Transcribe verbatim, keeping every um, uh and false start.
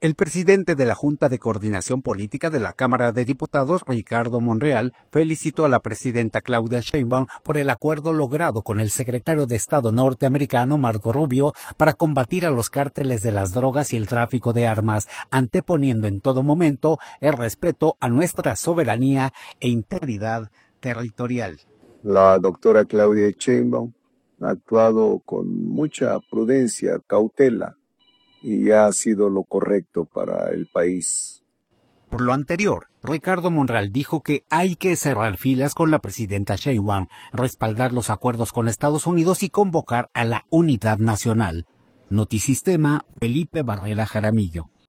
El presidente de la Junta de Coordinación Política de la Cámara de Diputados, Ricardo Monreal, felicitó a la presidenta Claudia Sheinbaum por el acuerdo logrado con el secretario de Estado norteamericano, Marco Rubio, para combatir a los cárteles de las drogas y el tráfico de armas, anteponiendo en todo momento el respeto a nuestra soberanía e integridad territorial. La doctora Claudia Sheinbaum ha actuado con mucha prudencia, cautela, y ha sido lo correcto para el país. Por lo anterior, Ricardo Monreal dijo que hay que cerrar filas con la presidenta Sheinbaum, respaldar los acuerdos con Estados Unidos y convocar a la unidad nacional. Notisistema, Felipe Barrera Jaramillo.